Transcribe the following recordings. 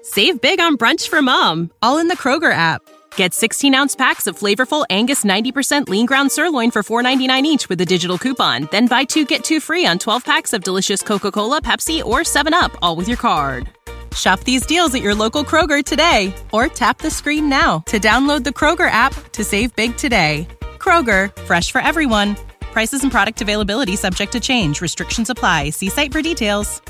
Save big on brunch for mom, all in the Kroger app. Get 16-ounce packs of flavorful Angus 90% lean ground sirloin for $4.99 each with a digital coupon. Then buy 2, get 2 free on 12 packs of delicious Coca-Cola, Pepsi, or 7-Up, all with your card. Shop these deals at your local Kroger today, or tap the screen now to download the Kroger app to save big today. Kroger, fresh for everyone. Prices and product availability subject to change. Restrictions apply. See site for details.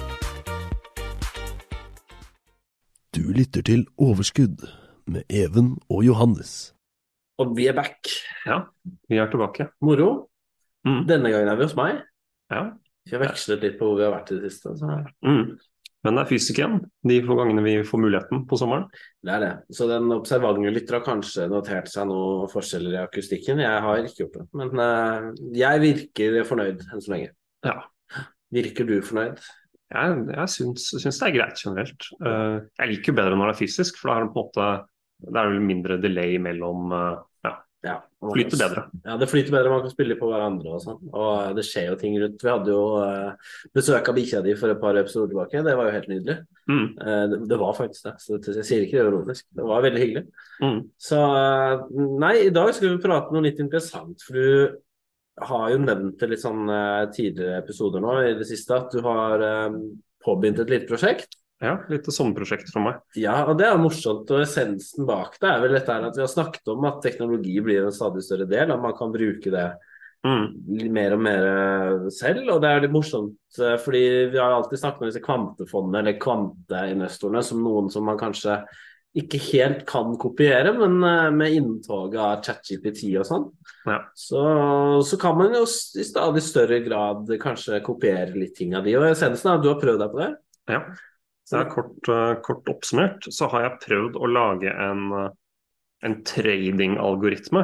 Du lytter til Overskudd med Even og Johannes. Og vi back. Ja, vi tilbake. Moro. Denne gangen vi hos meg. Ja. Vi har vekslet litt på hvor vi har vært i det siste. Så. Men det fysisk igjen, de få gangene vi får muligheten på sommeren. Det det. Så den observante lytter har kanskje notert seg noen forskjeller i akustikken. Jeg har ikke gjort det. Men jeg virker fornøyd enn så lenge. Ja. Virker du fornøyd? Jeg syns det greit generelt. Jeg liker jo bedre når det fysisk, for da er det på en måte det vel mindre delay mellom flyter bedre. Ja, det flyter bedre, man kan spille på hverandre og sånn. Og det skjer jo ting rundt. Vi hadde jo besøk av bikkja di for et par episoder tilbake. Det var jo helt nydelig. Det var faktisk det. Så jeg sier ikke det ironisk. Det var veldig hyggelig. Så nei, i dag skal vi prate noe litt interessant, for du har jo nevnt det litt sånn tidligere episoder nå i det siste, at du har påbegynt et lite prosjekt. Ja, litt sommerprosjekt for meg. Ja, og det er morsomt, og essensen bak det er vel dette her at vi har snakket om at teknologi blir en stadig større del, at man kan bruke det mer og mer selv, og det er litt morsomt, fordi vi har alltid snakket om disse kvantefondene, eller kvanteinvestorene, som noen som man kanskje ikke helt kan kopiere, men med inntoget av ChatGPT og sånn, så kan man jo i stadig større grad kanskje kopiere litt ting av de, og essensen er at du har prøvd deg på det. Ja. Så kort oppsummert så har jeg prøvd å lage en trading-algoritme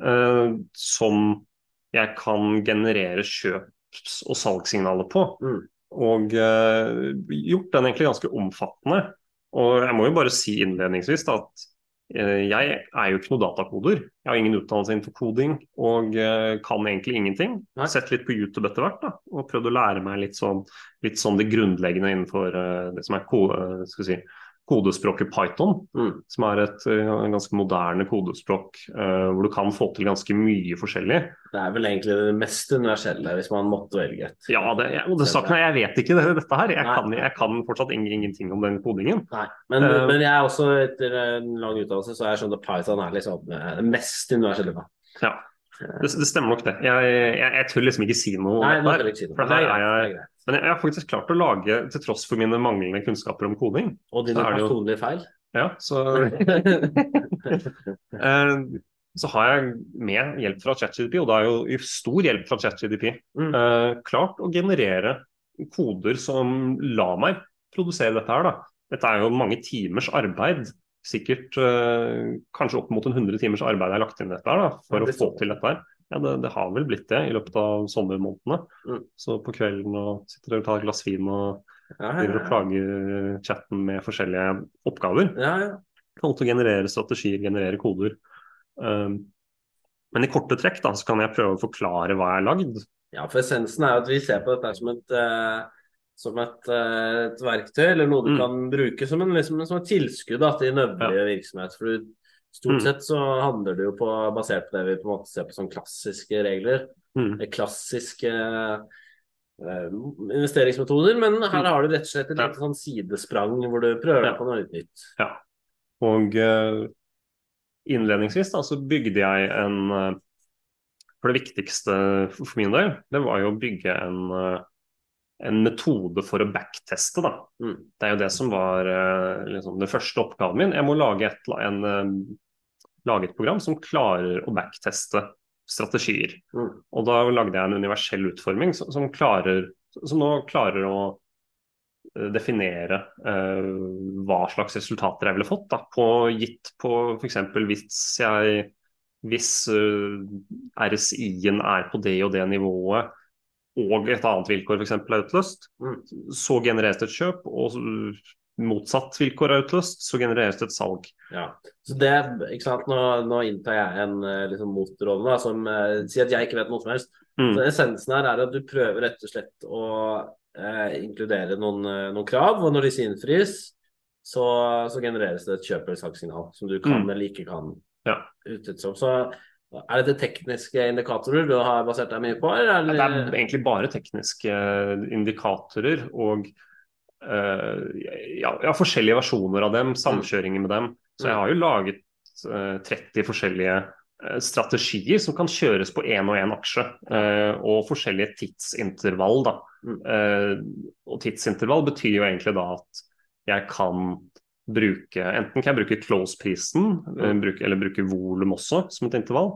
som jeg kan generere kjøps- og salgssignaler på, og gjort den egentlig ganske omfattende. Og jeg må jo bare si innledningsvis da, at jeg er jo ikke noe datakoder. Jeg har ingen utdannelse innenfor koding og kan egentlig ingenting. Jeg har sett litt på YouTube etter hvert da, og prøvd å lære meg litt sånn det grunnleggende innenfor det som kodespråket Python, som er et ganske moderne kodespråk hvor du kan få til ganske mye forskjellig. Det er vel egentlig det mest universelle hvis man måtte velge et. Ja, det saken er, jeg vet ikke dette her. Jeg kan fortsatt ingenting om den kodingen. Nei, men jeg er også etter en lang utdannelse, så jeg skjønner at Python er liksom det mest universelle. Ja, det stemmer nok det. Jeg tør liksom ikke si noe. Nei, nå tør jeg ikke si noe. Det er greit. Men jeg har faktisk klart å lage, til tross for mine manglende kunnskaper om koding. Og dine personlige feil. Ja, så har jeg med hjelp fra ChatGPT, og det er jo stor hjelp fra ChatGPT, klart å generere koder som lar meg produsere dette her da. Dette er jo mange timers arbeid, sikkert kanskje opp mot 100 timers arbeid jeg har lagt inn dette her da, for å få til dette her. Ja, det har vel blitt det i løpet av sommermånedene. Så på kvelden sitter jeg og tar et glass vin og plager chatten med forskjellige oppgaver. Kan også generere strategier, generere koder. Men i korte trekk da, så kan jeg prøve å forklare hva jeg har lagd. Ja, for essensen er at vi ser på dette som et verktøy, eller noe du kan bruke som et tilskudd da, til en øvrig virksomhet. For stort sett så handler det jo basert på det vi på en måte ser på som klassiske regler, klassiske investeringsmetoder, men her har du rett og slett et litt sånn sidesprang hvor du prøver deg på noe litt nytt. Ja, og innledningsvis da, så bygde jeg for det viktigste for min del, det var jo å bygge en metode for å backteste da. Det er jo det som var liksom, den første oppgaven min. Jeg må lage et program som klarer å backteste strategier. Og da lagde jeg en universell utforming som nå klarer å definere hva slags resultater jeg ville fått da, gitt på for eksempel hvis RSI-en er på det og det nivået, og et annet vilkår for eksempel er utløst, så genereres det et kjøp, og motsatt vilkår er utløst, så genereres det et salg. Ja, så det, ikke sant, nå inntar jeg en liksom motrolle som sier at jeg ikke vet noe som helst. Så essensen her er at du prøver rett og slett å inkludere noen krav, og når disse innfris, så genereres det et kjøp- eller salgssignal som du kan eller ikke kan utnytte som. Så er det tekniske indikatorer du har basert deg mye på? Eller? Det er egentlig bare tekniske indikatorer og forskjellige versjoner av dem, samkjøringer med dem. Så jeg har jo laget 30 forskjellige strategier som kan kjøres på en og en aksje, og forskjellige tidsintervall da. Og tidsintervall betyr jo egentlig da at jeg kan bruke, enten kan jeg bruke close-prisen, eller bruke volum også som et intervall,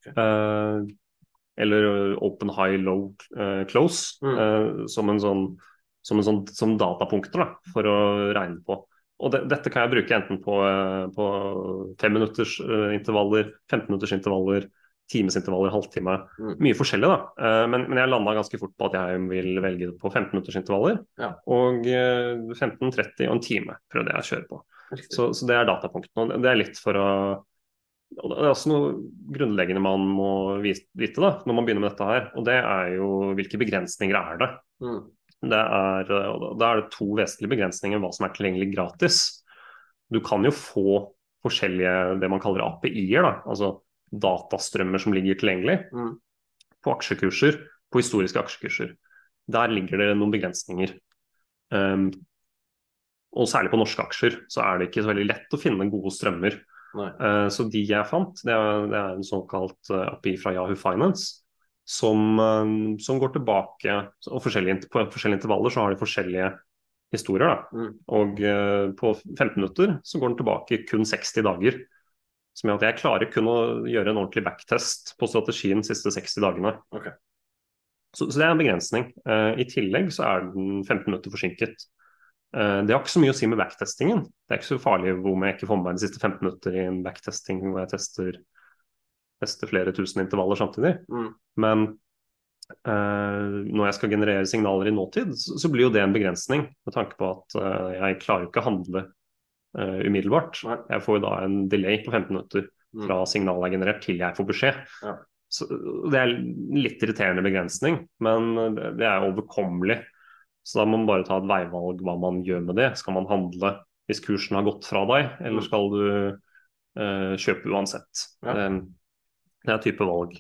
eller open, high, low, close, som datapunkter da, for å regne på. Og dette kan jeg bruke enten på 5 minutters intervaller, 15 minutters intervaller, timesintervaller, halvtime, mye forskjellig da. Men jeg landet ganske fort på at jeg vil velge det på 15 minutters intervaller, og 15, 30 og en time prøvde jeg å kjøre på. Så det er datapunktene, og det er litt for å... Og det er også noe grunnleggende man må vite da, når man begynner med dette her, og det er jo hvilke begrensninger er det. Da er det 2 vesentlige begrensninger hva som er tilgjengelig gratis. Du kan jo få forskjellige, det man kaller API-er da, altså datastrømmer som ligger tilgjengelig på aksjekurser, på historiske aksjekurser. Der ligger det noen begrensninger. Og særlig på norske aksjer så er det ikke så veldig lett å finne gode strømmer. Så de jeg fant, det er en såkalt API fra Yahoo Finance, som går tilbake, og på forskjellige intervaller så har de forskjellige historier da. Og på 15 minutter så går den tilbake kun 60 dager, som gjør at jeg klarer kun å gjøre en ordentlig backtest på strategien de siste 60 dagene. Så det er en begrensning. I tillegg så er den 15 minutter forsinket. Det har ikke så mye å si med backtestingen. Det er ikke så farlig hvor jeg ikke får med meg de siste 15 minutter i en backtesting hvor jeg tester flere tusen intervaller samtidig. Men når jeg skal generere signaler i nåtid, så blir jo det en begrensning, med tanke på at jeg klarer ikke å handle umiddelbart. Jeg får jo da en delay på 15 minutter fra signalet er generert til jeg får beskjed. Så det er litt irriterende begrensning, men det er overkommelig. Så da må man bare ta et veivalg hva man gjør med det. Skal man handle hvis kursen har gått fra deg, eller skal du kjøpe uansett? Det er type valg.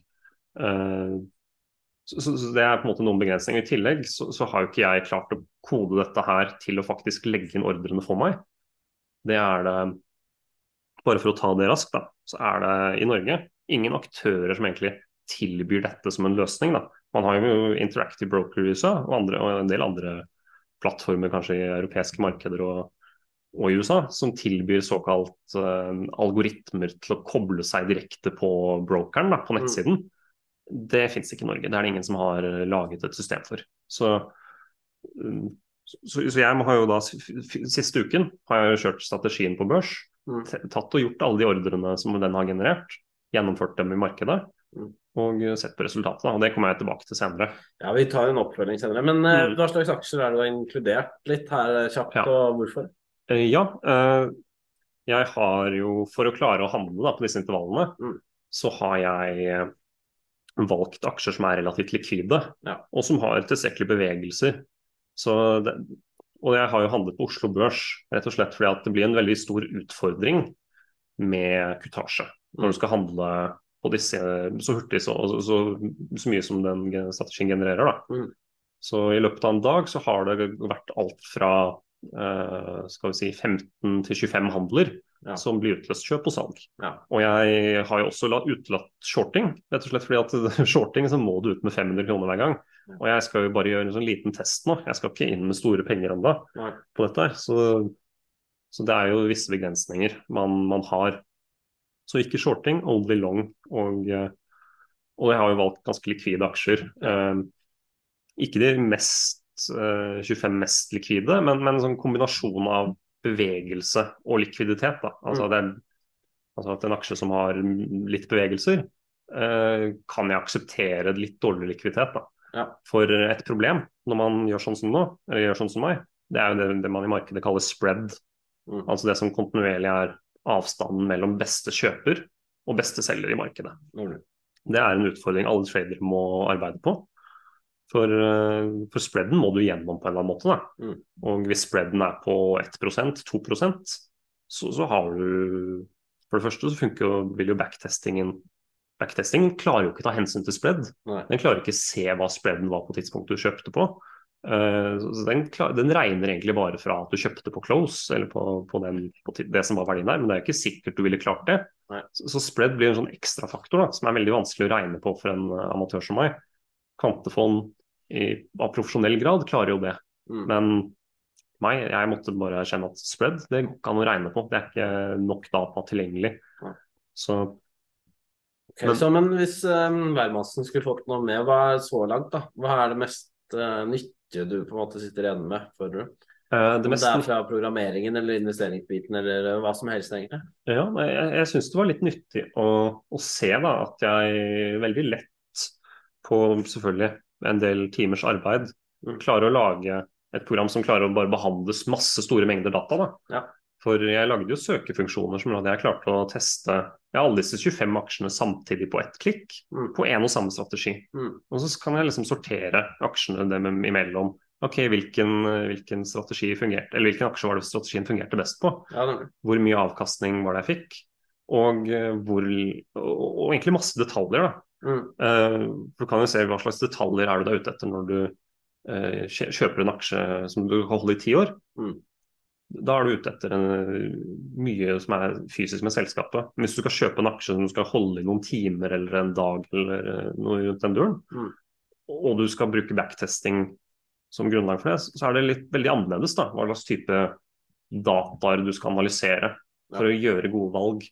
Så det er på en måte noen begrensninger. I tillegg så har jo ikke jeg klart å kode dette her til å faktisk legge inn ordrene for meg. Det er det, bare for å ta det raskt da, så er det i Norge ingen aktører som egentlig tilbyr dette som en løsning da. Man har jo Interactive Broker i USA, og en del andre plattformer kanskje i europeiske markeder og i USA, som tilbyr såkalt algoritmer til å koble seg direkte på brokeren da, på nettsiden. Det finnes ikke i Norge, det er det ingen som har laget et system for. Så jeg har jo da, siste uken har jeg kjørt strategien på børs, tatt og gjort alle de ordrene som den har generert, gjennomført dem i markedet, og sett på resultatet, og det kommer jeg tilbake til senere. Ja, vi tar en oppfølging senere, men hva slags aksjer er det du har inkludert litt her kjapt, og hvorfor? Jeg har jo, for å klare å handle da, på disse intervallene, så har jeg valgt aksjer som er relativt likvide, og som har tilstrekkelige bevegelser. Og jeg har jo handlet på Oslo Børs, rett og slett fordi at det blir en veldig stor utfordring med kutasje, når du skal handle på disse så hurtig, så mye som den strategien genererer da. Så i løpet av en dag så har det vært alt fra skal vi si 15 til 25 handler som blir utløst kjøp og salg. Og jeg har jo også utlatt shorting, rett og slett fordi at shorting så må du ut med 500 kroner hver gang. Og jeg skal jo bare gjøre en sånn liten test nå. Jeg skal ikke inn med store penger enda på dette her. Så det er jo visse begrensninger man har. Så ikke shorting, only long, og jeg har jo valgt ganske likvide aksjer. Ikke de 25 mest likvide, men en sånn kombinasjon av bevegelse og likviditet da. Altså at en aksje som har litt bevegelser, kan jeg akseptere litt dårlig likviditet da. For et problem når man gjør sånn som nå, eller gjør sånn som meg, det er jo det man i markedet kaller spread. Altså det som kontinuerlig er avstanden mellom beste kjøper og beste selger i markedet. Det er en utfordring alle tradere må arbeide på. For spreaden må du gjennom på en eller annen måte, da. Og hvis spreaden er på 1%, 2%, så har du. For det første så vil jo backtestingen klarer jo ikke ta hensyn til spread. Den klarer ikke se hva spreaden var på tidspunktet du kjøpte på. Så den regner egentlig bare fra at du kjøpte på close, eller på det som var verdien der, men det er ikke sikkert du ville klart det. Så spread blir en sånn ekstra faktor da, som er veldig vanskelig å regne på for en amatør som meg. Kvantefond av profesjonell grad klarer jo det, men jeg måtte bare kjenne at spread, det kan å regne på. Det er ikke nok data tilgjengelig. Men hvis værmassen skulle fått noe med, hva er så langt da? Hva er det mest nyttige du på en måte sitter igjen med, føler du? Det er fra programmeringen eller investeringsbiten eller hva som helst egentlig? Ja, jeg synes det var litt nyttig å se da, at jeg veldig lett på selvfølgelig en del timers arbeid klarer å lage et program som klarer å bare behandle masse store mengder data da. For jeg lagde jo søkefunksjoner som hadde jeg klart å teste alle disse 25 aksjene samtidig på ett klikk på en og samme strategi. Og så kan jeg liksom sortere aksjene dem imellom. Ok, hvilken strategi fungerte, eller hvilken aksje var det strategien fungerte best på? Hvor mye avkastning var det jeg fikk? Og egentlig masse detaljer da. For du kan jo se hva slags detaljer er du da ute etter når du kjøper en aksje som du holder i 10 år. Da er du ute etter mye som er fysisk med selskapet. Men hvis du skal kjøpe en aksje som du skal holde i noen timer eller en dag eller noe rundt den duren, og du skal bruke backtesting som grunnlag for det, så er det veldig annerledes da, hva slags type dataer du skal analysere for å gjøre gode valg.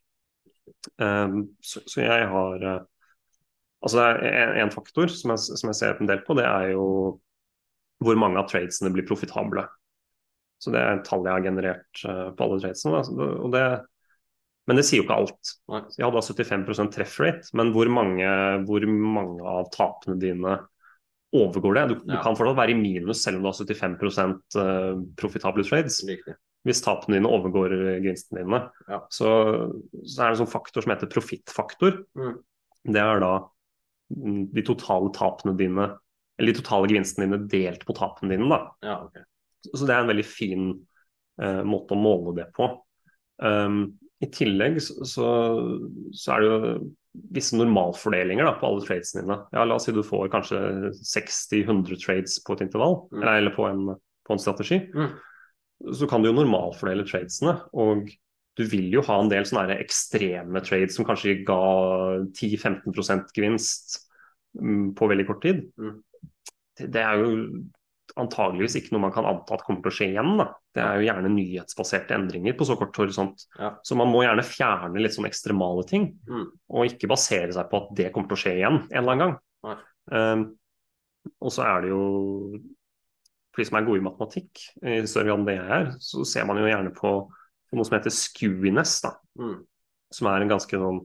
Så jeg har altså det er en faktor som jeg ser en del på, det er jo hvor mange av tradesene blir profitable. Så det er et tall jeg har generert på alle tradesene. Men det sier jo ikke alt. Jeg hadde 75% trefferate, men hvor mange av tapene dine overgår det? Du kan fortsatt være i minus selv om du har 75% profitable trades. Hvis tapene dine overgår gevinstene dine. Så er det en sånn faktor som heter profittfaktor. Det er da de totale tapene dine, eller de totale gevinstene dine delt på tapene dine da. Så det er en veldig fin måte å måle det på. I tillegg så er det jo visse normalfordelinger da, på alle tradesene dine. La oss si du får kanskje 60-100 trades på et intervall, eller på en strategi. Så kan du jo normalfordele tradesene, og du vil jo ha en del sånne ekstreme trades som kanskje ga 10-15% gevinst på veldig kort tid. Det er jo antageligvis ikke noe man kan anta at kommer til å skje igjen da. Det er jo gjerne nyhetsbaserte endringer på så kort horisont. Så man må gjerne fjerne litt sånn ekstremale ting, og ikke basere seg på at det kommer til å skje igjen en eller annen gang. Og så er det jo, for de som er gode i matematikk, i større grad enn det jeg er, så ser man jo gjerne på noe som heter skewiness da, som er en ganske sånn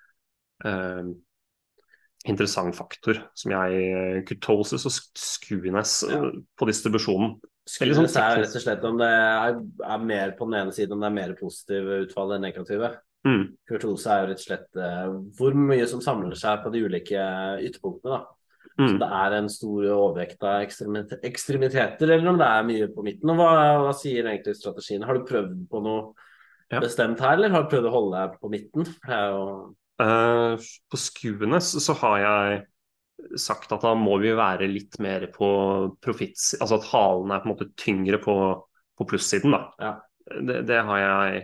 interessant faktor som kurtosis og skewiness på distribusjonen. Skewiness er rett og slett om det er mer på den ene siden, om det er mer positive utfall enn negative. Kurtose er jo rett og slett hvor mye som samler seg på de ulike ytterpunktene da. Så det er en stor overvekt av ekstremiteter, eller om det er mye på midten. Og hva sier egentlig strategien? Har du prøvd på noe bestemt her, eller har du prøvd å holde deg på midten? På skewiness så har jeg sagt at da må vi være litt mer på profits, altså at halen er på en måte tyngre på plussiden da. Det har jeg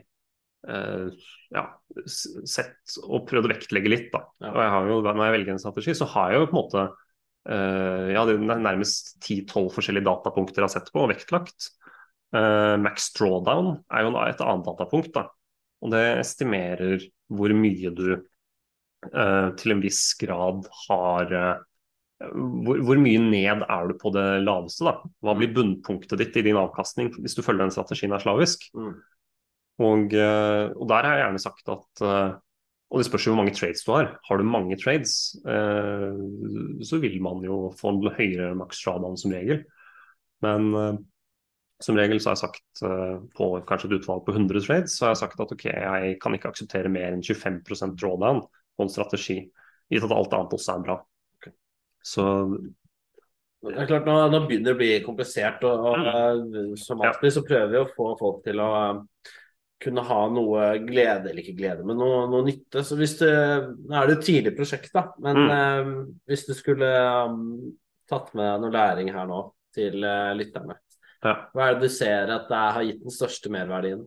sett og prøvd å vektlegge litt da. Og jeg har jo, når jeg velger en strategi, så har jeg jo på en måte det er nærmest 10-12 forskjellige datapunkter jeg har sett på og vektlagt. Max drawdown er jo et annet datapunkt da, og det estimerer hvor mye du til en viss grad har hvor mye ned er du på det laveste da? Hva blir bunnpunktet ditt i din avkastning hvis du følger den strategien slavisk? Og der har jeg gjerne sagt at og det spørs jo hvor mange trades du har. Har du mange trades, så vil man jo få en høyere max drawdown som regel. Men som regel så har jeg sagt på kanskje et utvalg på 100 trades, så har jeg sagt at ok, jeg kan ikke akseptere mer enn 25% drawdown på en strategi, gitt at alt annet også er bra. Så Det klart, nå begynner det å bli komplisert, og som alltid så prøver vi å få folk til å kunne ha noe glede, eller ikke glede, men noe nytte. Så nå er det et tidlig prosjekt da, men hvis du skulle tatt med noe læring her nå til lytterne, hva er det du ser at det har gitt den største merverdien?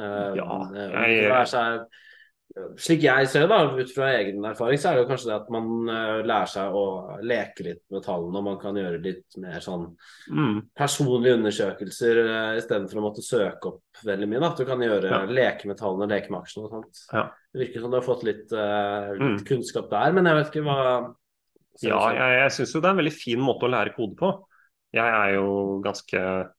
Slik jeg ser det da, ut fra egen erfaring, så er det jo kanskje det at man lærer seg å leke litt med tallene, og man kan gjøre litt mer sånn personlige undersøkelser i stedet for å måtte søke opp veldig mye. At du kan leke med tallene, leke med aksjene og sånt. Det virker som du har fått litt kunnskap der, men jeg vet ikke hva... Jeg synes jo det er en veldig fin måte å lære kode på. Jeg er jo ganske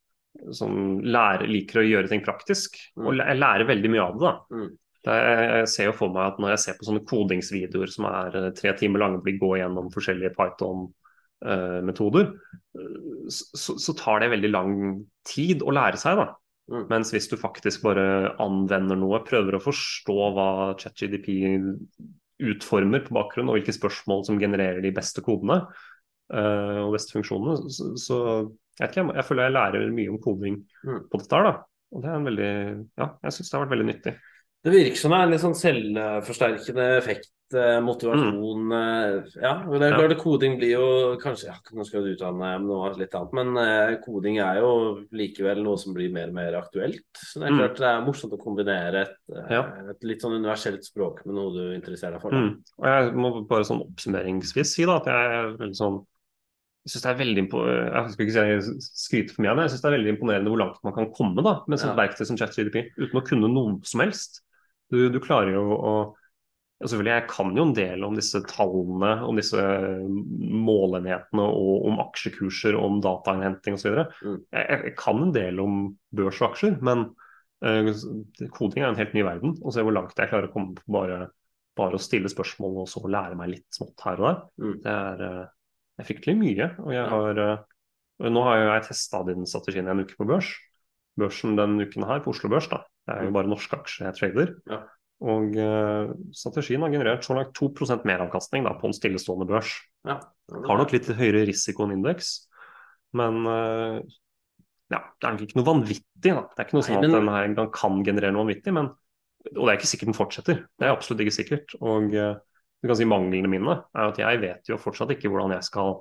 liker å gjøre ting praktisk, og jeg lærer veldig mye av det da. Jeg ser jo for meg at når jeg ser på sånne kodingsvideoer som er 3 timer lange, blir gå gjennom forskjellige Python-metoder, så tar det veldig lang tid å lære seg da. Mens hvis du faktisk bare anvender noe, prøver å forstå hva ChatGPT utformer på bakgrunn, og hvilke spørsmål som genererer de beste kodene og beste funksjonene, så jeg føler jeg lærer mye om koding på dette her da. Og det er jeg synes det har vært veldig nyttig. Det virker som det er en litt sånn selvforsterkende effekt, motivasjon, og det er klart koding blir jo, kanskje, nå skal du utdanne noe litt annet, men koding er jo likevel noe som blir mer og mer aktuelt, så det er klart det er morsomt å kombinere et litt sånn universelt språk med noe du interesserer deg for. Og jeg må bare sånn oppsummeringsvis si da, at jeg er veldig sånn, jeg synes det er veldig jeg skal ikke si jeg skryter for mye, men jeg synes det er veldig imponerende hvor langt man kan komme da, med sånt verktøy som ChatGPT, uten å kunne noe som helst. Du klarer jo å selvfølgelig, jeg kan jo en del om disse tallene, om disse målenhetene og om aksjekurser, om datainnhenting og så videre. Jeg kan en del om børs og aksjer, men koding er en helt ny verden, og se hvor langt jeg klarer å komme på bare å stille spørsmål og så lære meg litt smått her og der. Det er fryktelig mye, og nå har jeg testet din strategien en uke på børs. Børsen den uken her på Oslo Børs da. Det er jo bare norske aksjer jeg trader. Og strategien har generert så langt 2% mer avkastning da, på en stillestående børs. Har nok litt høyere risiko enn indeks, men det er nok ikke noe vanvittig da. Det er ikke noe sånn at den her gang kan generere noe vanvittig, og det er ikke sikkert den fortsetter. Det er absolutt ikke sikkert. Og du kan si manglene mine er at jeg vet jo fortsatt ikke hvordan jeg skal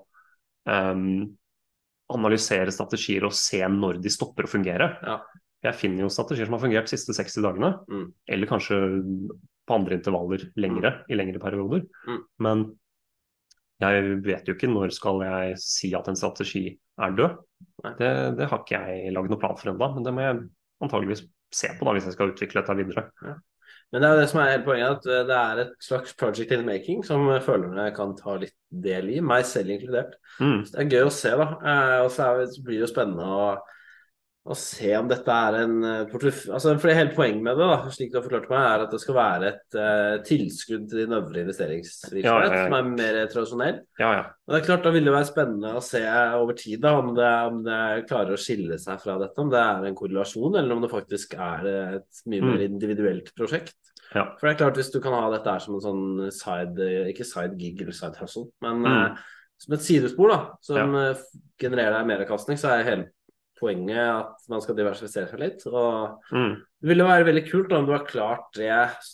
analysere strategier og se når de stopper å fungere. Jeg finner jo strategier som har fungert de siste 60 dagene, eller kanskje på andre intervaller i lengre perioder. Men jeg vet jo ikke når skal jeg si at en strategi er død. Det har ikke jeg laget noen plan for enda, men det må jeg antageligvis se på da, hvis jeg skal utvikle dette videre. Men det er det som er hele poenget, at det er et slags project in the making som følerne kan ta litt del i, meg selv inkludert. Så det er gøy å se da, og så blir det jo spennende å se om dette er en for det hele poenget med det da, slik du har forklart meg, er at det skal være et tilskudd til din øvrige investeringsvirksomhet som er mer tradisjonell. Og det er klart, da vil det være spennende å se over tid da, om det klarer å skille seg fra dette, om det er en korrelasjon, eller om det faktisk er et mye mer individuelt prosjekt. For det er klart, hvis du kan ha dette her som en sånn ikke side gig eller side hustle, men som et sidespor da, som genererer deg mer avkastning, så er hele poenget at man skal diversifisere seg litt, og det ville være veldig kult om du har klart det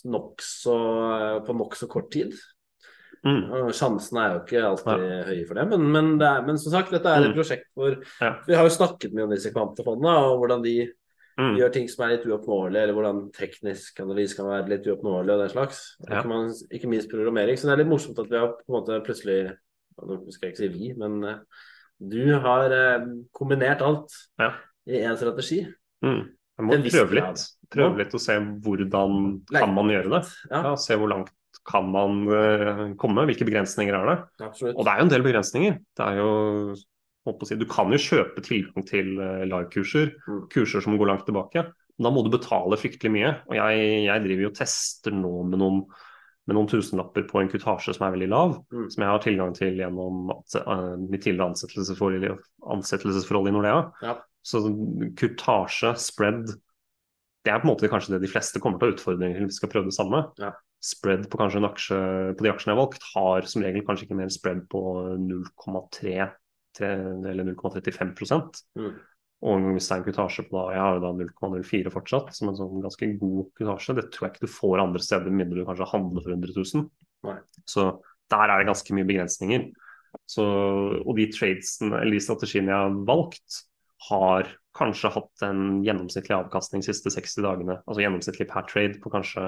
på nok så kort tid. Sjansene er jo ikke alltid høye for det, men som sagt, dette er et prosjekt hvor vi har jo snakket mye om disse kvantefondene, og hvordan de gjør ting som er litt uoppnåelige, eller hvordan teknisk analyse kan være litt uoppnåelig og den slags. Ikke minst programmering, så det er litt morsomt at vi har på en måte plutselig, nå skal jeg ikke si vi, men du har kombinert alt i en strategi. Jeg må prøve litt å se hvordan kan man gjøre det. Se hvor langt kan man komme, hvilke begrensninger er det. Og det er jo en del begrensninger. Det er jo, du kan jo kjøpe tilgang til live-kurser, kurser som går langt tilbake. Da må du betale fryktelig mye. Og jeg driver jo og tester nå med noen tusenlapper på en kutasje som er veldig lav, som jeg har tilgang til gjennom mitt tidligere ansettelsesforhold i Nordea. Så kutasje, spread, det er på en måte kanskje det de fleste kommer til å utfordre hvis vi skal prøve det samme. Spread på kanskje en aksje, på de aksjene jeg har valgt, har som regel kanskje ikke mer spread på 0,3 eller 0,35%. Og en stein kutasje på da, jeg har jo da 0,04 fortsatt, som en sånn ganske god kutasje. Det tror jeg ikke du får andre steder, med mindre du kanskje handler for 100 000. Nei. Så der det ganske mye begrensninger. Så, og de tradesene, eller de strategiene jeg har valgt, har kanskje hatt en gjennomsnittlig avkastning de siste 60 dagene, altså gjennomsnittlig per trade på kanskje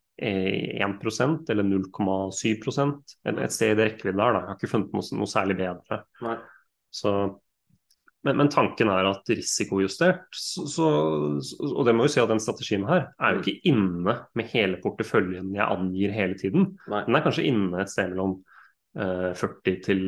1% eller 0,7%, et sted i det rekkevidde der da. Jeg har ikke funnet noe særlig bedre. Nei. Så, men tanken at risikojustert, og det må jo si at den strategien her jo ikke inne med hele porteføljen jeg angir hele tiden. Nei. Den kanskje inne et sted mellom 40 til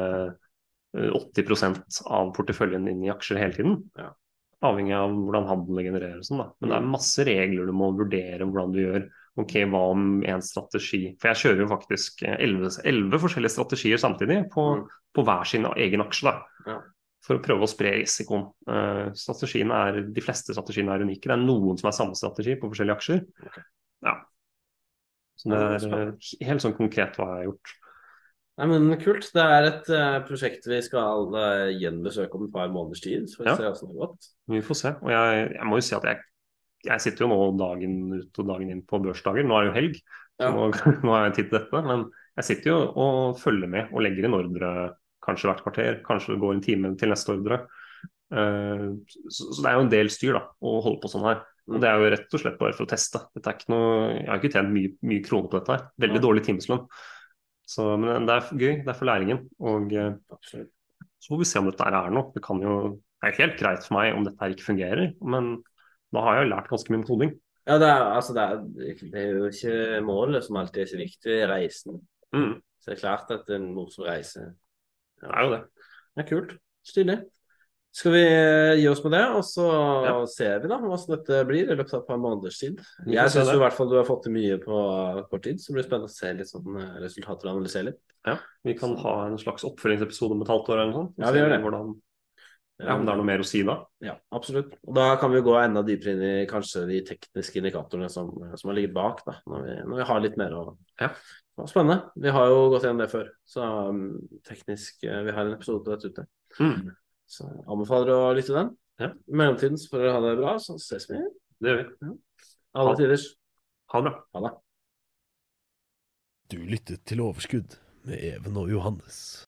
80% av porteføljen inn i aksjer hele tiden. Ja. Avhengig av hvordan handelen genererer sånn da. Men det masse regler du må vurdere hvordan du gjør. Ok, hva om en strategi? For jeg kjører jo faktisk 11 forskjellige strategier samtidig på hver sin egen aksje da. Ja. For å prøve å spre risikoen. De fleste strategiene unike. Det noen som samme strategi på forskjellige aksjer. Okay. Ja. Så det helt sånn konkret hva jeg har gjort. Nei, men kult. Det et prosjekt vi skal gjenbesøke om et par måneders tid. Så vi ser hvordan det har gått. Vi får se. Og jeg må jo si at jeg sitter jo nå dagen ut og dagen inn på børsdager. Nå det jo helg, så nå har jeg tid til dette. Men jeg sitter jo og følger med og legger inn ordre kanskje hvert kvarter. Kanskje det går en time til neste ordre. Så det jo en del styr da, å holde på sånn her. Og det jo rett og slett bare for å teste. Dette ikke noe, jeg har ikke tjent mye kroner på dette her. Veldig dårlig timeslønn. Så, men det gøy, det for læringen. Og så får vi se om dette noe. Det kan jo, det helt greit for meg om dette ikke fungerer, men da har jeg jo lært ganske mye med koding. Ja, det jo ikke målet som alltid så viktig i reisen. Så det klart at det en morsom reise. Ja. Det jo det. Det kult. Stilig. Skal vi gi oss med det, og så ser vi da hvordan dette blir i løpet av et par måneders tid. Jeg synes i hvert fall du har fått til mye på kort tid, så det blir spennende å se litt sånn resultater og analysere litt. Ja, vi kan ha en slags oppfølgingsepisode om et halvt år eller noe sånt. Ja, vi gjør det. Om det noe mer å si da. Ja, absolutt. Og da kan vi gå enda dypere inn i kanskje de tekniske indikatorene som har ligget bak da, når vi har litt mer å... Ja. Spennende. Vi har jo gått gjennom det før, så teknisk, vi har en episode på dette ute. Så jeg anbefaler å lytte til den. Ja. I mellomtiden så får dere ha det bra, så ses vi. Det gjør vi. Ja. Alle tiders. Ha det bra. Ha det. Du lyttet til Overskudd med Even og Johannes.